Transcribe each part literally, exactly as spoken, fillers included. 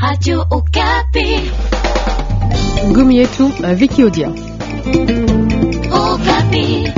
Radio Okapi. Ngumi yetu Vicky Odia. Okapi.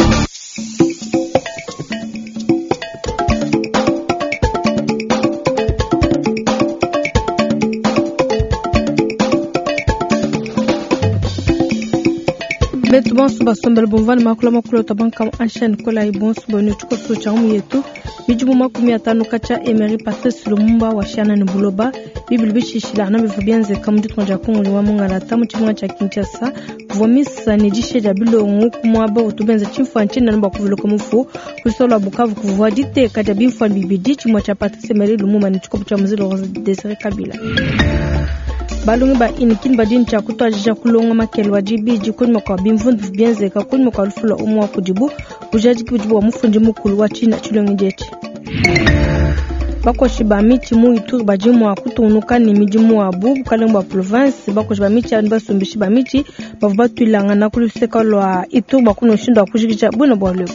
Betu bon suba sombel bonvan makula makula tabanka anshan kola ibon suba ni tuko so chamu yetu bijumu makumi atano kacha Emery Patrice Lumumba wa shana ni buloba bibil bishishila na bifubianze kamdu tunja kungu wa mungala tamu chimwa cha Kinshasa vomisa ni jishe jabilo ngukumwa ba utubenza chimfa nchini namba kuvuloka mufu kusola Bukavu kuvwa dite kaja bimfa bibidi chimwa cha Patrice Emery Lumumba ni tuko cha mzilo Desire Kabila. Balungi ba inikin badin cha kutwa jija kulonga makelwa jibi jikoni makwa bimvundu bienze ka kuni makwa lufula umwa kujibu kujaji kujibu wa mufunji mukulu wa china chulongi jeti bako shiba miti mu ituri bajimu wa kutunuka ni mijimu wa bubu kalemba province bako shiba miti anba sumbi shiba miti bavubatu ilanga na kuluseka lwa ituri bakuno shindo wa kujikicha bwena bwaleo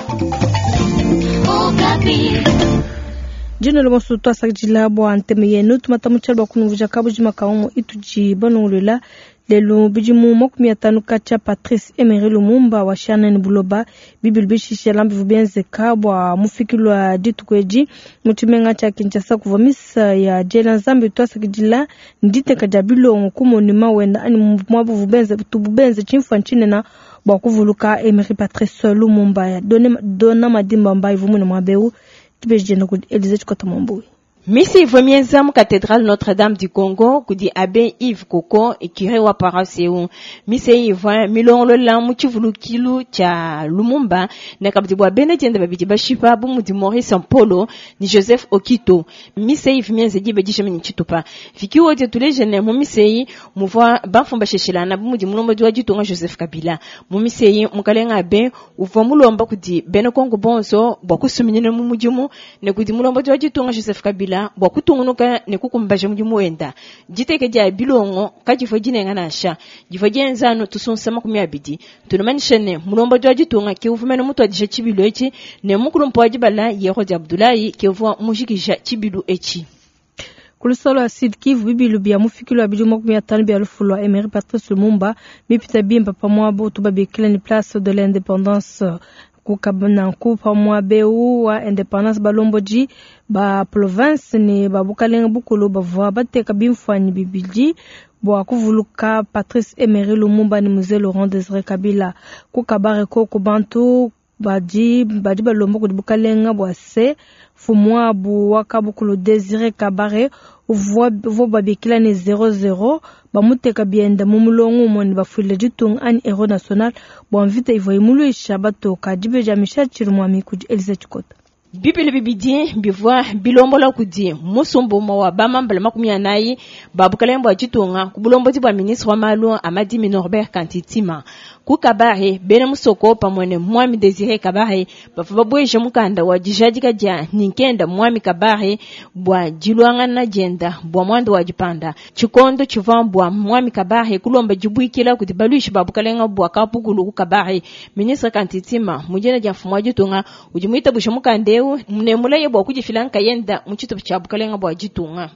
Jino le mosu to sakjila bo anteme yenu tumata muchalba kunuvuja kabujima kaomo ituji bonongula lelo bijimu makumi atano kacha Patrice Emery Lumumba wa shana ni buloba bibil bishishe lambi vubienze kabwa mufikilwa ditu kweji mutimenga cha Kinshasa kuvomisa ya jela zambi to sakjila ndite kajabilo ngukumo ni mawenda ani mwabu vubenze tububenze chimfa nchine na bwa kuvuluka Emery Patrice Lumumba ya dona dona madimba mbai vumu na mabeu Elisabeth Kotamambui. Misi vomienza mu cathédrale Notre-Dame du Congo kudi abbé Yves Koko ekire wa paraseu mise Yves milongo la mu chivulukilu cha Lumumba na kabdi bwa benedjende babidi bashipa bu mudi Maurice Mpolo ni Joseph Okito mise Yves mienze dibe dishame ni chitupa fiki wote tule jene mu mise mu voa bafumba sheshilana bu mudi mulomba dwa jitonga Joseph Kabila mu mise mu kalenga be uva mulomba kudi bene Kongo bonso bwa kusuminene mu mujimu ne kudi mulomba dwa jitonga Joseph Kabila bwa kutungunuka ne kukumbaje mujimu wenda jiteke ja bilongo kajifo jinenga nasha jifo jenzano tusunsama kumya bidi tunumanishene mulomba dwa jitonga ke uvumene mutu adisha chibilo echi ne mukuru mpwaji bala yero ja Abdullahi ke uva mujikisha chibilo echi kulusolo asid Kivu bibilu bya mufikilo abidi makumi atano bya lufulo Emery Patrice Lumumba bipita bimba pamwa bo tubabikile ni place de l'indépendance kukabana kupa mwabeu wa independence balomboji ba province ni babukalenga bukulu bavwa bateka bimfani bibilji bwa kuvuluka Patrice Emery Lumumba ni musée Laurent Désiré Kabila kukabare ko kubantu baji baji balombo kubukalenga bwa se fumwa bu wakabukulu Désiré Kabare uvwa vo babikila ni zero zero bamuteka bienda mumulongo moni bafule jitung an hero national bonvita ivo imulu ishabato kajibe jamisha chirumwami kuji Elisabeth Kota Bibili bibidi bivwa bilombola kudi musumbu mwa bama mbala makumi anayi babukalembo ajitunga kubulombo tibwa ministre wa malu Amadi Norbert Kantitima kukabare bene musoko pamwene mwami Desire Kabare bafabweje mukanda wa jijadika ja ninkenda mwami Kabare bwa jilwanga na jenda bwa mwando wa jipanda chikondo chivambwa mwami Kabare kulomba jibwikila kuti baluishi babukalenga bwa kapugulu kukabare ministre Kantitima mujena ja mfumwa ajitunga ujimuita busha mukande mnemula yebo kujifilanka yenda muchito chabukalenga bwa jitunga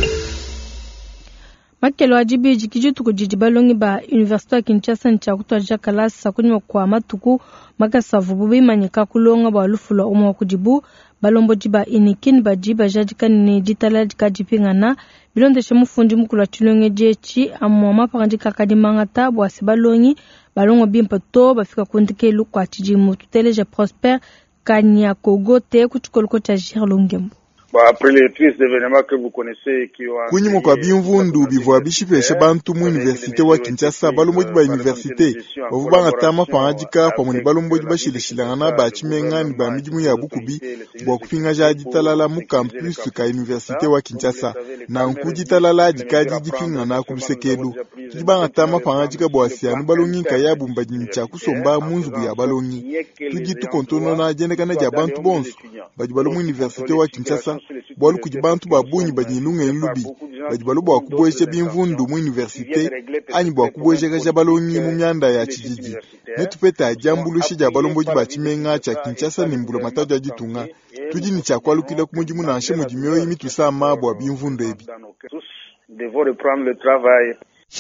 makelo ajibi jikijitu kujijibalongi ba Université ya Kinshasa ncha kutwaja kalasa kunywa kwa matuku makasavu bubimanyika kulonga ba lufulo umwa kujibu balombo jiba inikin bajiba jadika ni ditala jikajipingana bilonde shemufundi mukulu chulonge jechi amwa mapakandika kadimangata bwa sibalongi balongo bimpa to bafika kundike lukwa chijimu tuteleje Prosper Kanya Kogote kuchukolo cha Jirlongembo. Après les tristes événements que vous connaissez qui ont kunyi mukwa bimvundu bivwa bishipeshe bantu mu université wa Kinshasa balomboji ba université bavubanga tama pangajika kwa muni balomboji bashilishilana ba chimenga ni ba mijimu ya Bukubi bwa kupinga jaji talala mu campus ka université wa Kinshasa na nkuji talala jikaji jipinga na kulusekelu tujibanga tama pangajika bwa sianu balongi kaya bumbaji ncha kusomba munzu ya balongi tujitu kontono na jendekana ja bantu bonso bajibalo mu université wa Kinshasa bwalu kujibantu babunyi banyilunga enlubi bajibalo bwa kubweshe bimvundu mu université anyi bwa kubweshe kaja balonyi mu myanda ya chijiji netupeta ajambulushi ja balomboji bachimenga cha Kinshasa nimbulo matajo ajitunga tujini cha kwalukile kumujimu na nshe mujimyo yimi tusama bwa bimvundu ebi devront reprendre le travail.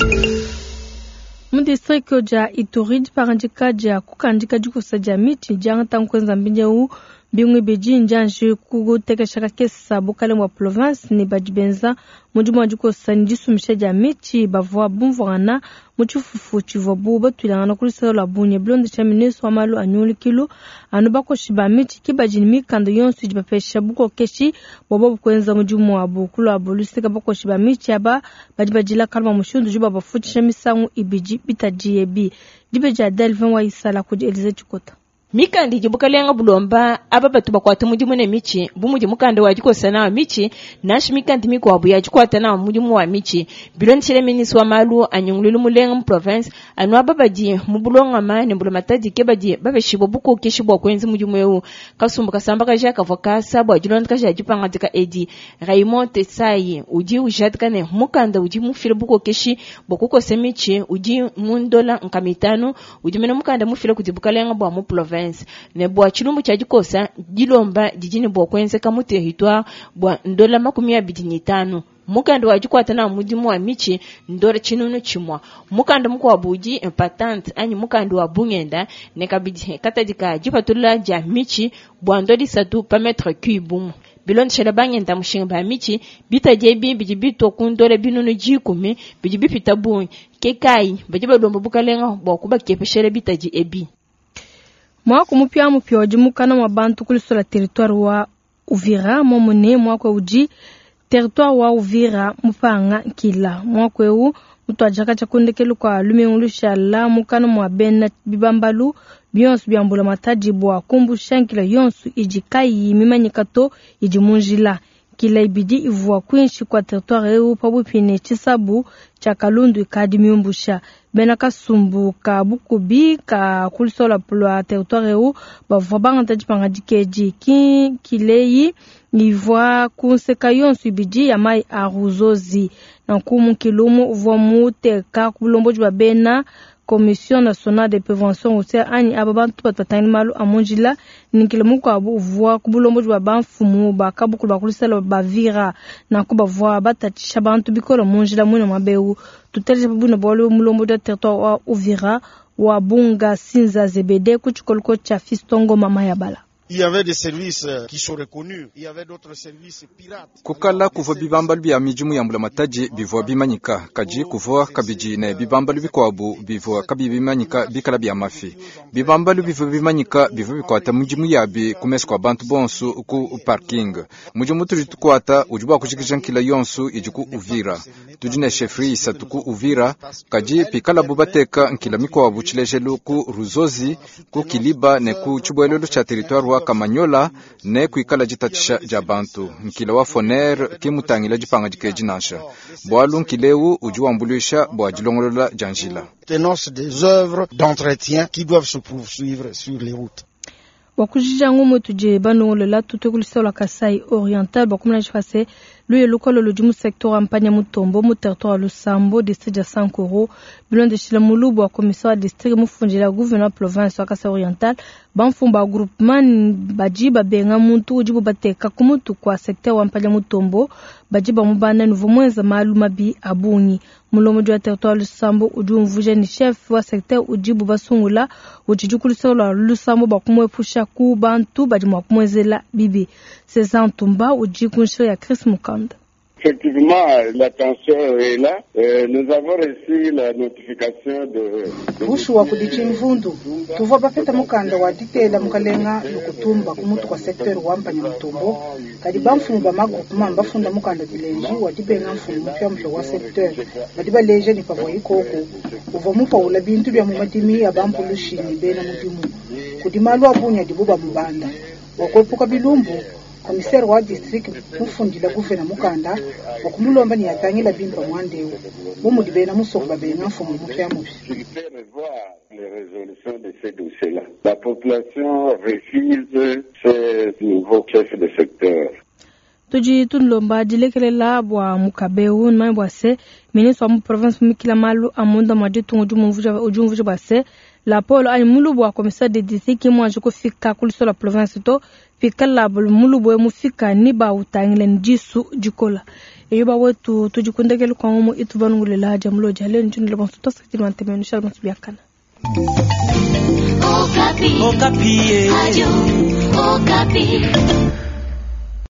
Mu district ja Ituri parandika ja kukandika jukusa ja miti janga tankwenza mbinjeu bingwe beji njanje kugo teka shaka kesa bokale wa province ni bajibenza mujuma juko sanjisu mishaja miti bavwa bumvana muchufufu chivobu batulanga kulisa la bunye blonde chamineso amalu anyuli kilo anu bako shiba miti kibajini mikando yonsu jibapesha buko keshi bobo kwenza mujumu wa bukulo abulusika bako shiba miti aba bajibajila kalma mushundu juba bafuchisha misangu ibiji bitajiyebi dibeja delvin wa isala kuji elize chukota mikandi jibukalenga bulomba aba batu bakwata mujimu ne michi bumuji mukande wajikosana wa michi nashi mikandi miko wabu yajikwata na mujimu wa michi bilon chile minisi wa malu anyungululu mulenga mu province anu aba baji mubulonga ma ne bulomataji ke baji babe shibo buko keshibo kwenzi mujimu eu kasumba kasamba kaja kavoka sabo ajilon kaja jipanga tika edi Raymond Tesai uji ujatka ne mukanda uji mufile buko keshi bokuko semichi uji mundola nkamitano uji mena mukanda mufile kujibukalenga bwa mu province ne bwa chilumbu cha jikosa jilomba jijini bwa kwenze kamu territoire bwa ndola makumi abiri n'itanu mukanda wajikwata na mujimu wa michi ndora chinunu chimwa mukanda mukwa buji impatante anyi mukanda wa bungenda ne kabidi katadika jipatula ja michi bwa ndodi satu pa metre cube bilon shela bangenda mushinga michi bitajebi bijibito kundole binunu jikumi bijibi pitabu kekai bajiba dombo bukalenga bwa kuba kepeshele bitaji ebi mwako mupya mupya wajimukana mwa bantu kulisola territoire wa Uvira momone mwako uji territoire wa Uvira mupanga kila mwako eu mutwajaka chakundekelu kwa lumiunglusha la mukana mwa bena bibambalu biyonsu byambula mataji bwa kumbusha nkila yonsu ijikai mimanyikato ijimunjila kila ibidi ivua kwinshi kwa territoire eu pabupine chisabu cha kalundu ikadi miumbusha bena kasumbu ka bukubi ka kulisola pulwa territoire eu bavua banga tajipanga dikeji ki kileyi nivua kunseka yonsu ibidi ya mai aruzozi na kumu kilumu uvua muteka kubulombo jwa bena Commission nationale de prévention routière ani ababantu batatani malu amonjila nikilamu kwa uvua kubulombo jwa banfumu bakabuku bakulisala bavira na kubavua batatisha bantu bikola monjila mwina mabeu tuteleje buna bolo mulombo de territoire wa Uvira wa bunga sinza zebede kuchikolko cha Fistongo mama ya bala. Il y avait des services qui sont reconnus, il y avait d'autres services pirates. Kukala kuva bibambali bya mijimu ya mbula mataji bivua bimanyika kaji kuvua kabiji ne bibambali bikwabu bivua kabi bimanyika bikala bya mafi bibambali bivua bimanyika bivua bikwata mujimu yabi kumesi kwa bantu bonsu ku parking mujimu turi tukwata ujuba kushikisha nkila yonsu ijuku Uvira tujine chefri satuku Uvira kaji pikala bubateka nkila mikwabu chilejelu ku Ruzozi ku Kiliba ne ku chubwelelo cha territoire Kamanyola ne kuikala jitatisha jabantu nkila wa foner kimutangila jipanga jikeji nansha bwalu nkileu ujuambulisha bwa jilongolola janjila tenance des œuvres d'entretien qui doivent se poursuivre sur les routes wakujija ngumu tuje banolo la tutukulisa la Kasai oriental bakumna jfase lui lokolo lo jumu secteur ampanya mutombo mu territoire Lusambo district ya Sankoro bilon de Shilamulubu wa commissaire district mufunjila gouverneur province wa Kasai oriental banfumba groupement bajiba benga muntu ujibu bateka kumutu kwa secteur ampanya mutombo bajiba mubana nouveau mwenza maluma bi abunyi mulomo jwa territoire Lusambo ujumvuje ni chef wa secteur ujibu basungula ujijukulisa la Lusambo bakumwepusha ku bantu bajimwa kumwezela bibi Cezantumba ujikunshira ya Chris Mukanda. Effectivement, la tension est là. Euh, nous avons reçu la notification de... Bushu wa kudichi mvundu. Tuva bafeta mukanda wa ditela mukalenga lukutumba kumutu kwa sektor wampanya mtumbo. Kadiba mfumu ba magroupement bafunda mukanda dilenji wa dibenga mfumu mpya mpya wa sektor. Kadiba leje ni pavo yikoko. Uva mupa ula bintu bya mumadimi ya bampulushini bena mudimu. Kudimalu abunya dibuba mbanda. Wakwepuka bilumbu. Commissaire wa district mufundila guvena mukanda okumulomba ni yatangila bimpa mwandeo bumudi bena musoba bena mfumu mupya mubi les résolutions de ces dossiers-là. La population refuse ces nouveaux chefs de secteur. Tuji tunlomba jilekelela bwa mukabeu nmai bwase ministre wa province mikila malu amunda madi tungu ujumvuja ujumvuja bwase la polo ay mulubu a commissaire de district ki mo ko fika kul so la province to fika la bul mulubu mu fika ni ba utanglen jisu jikola e yoba wetu to jikundegel ko mo itu banungule la jamlo jalen jun le bon to sakti man temenu shalman biakana Okapi. Okapi. Radio Okapi.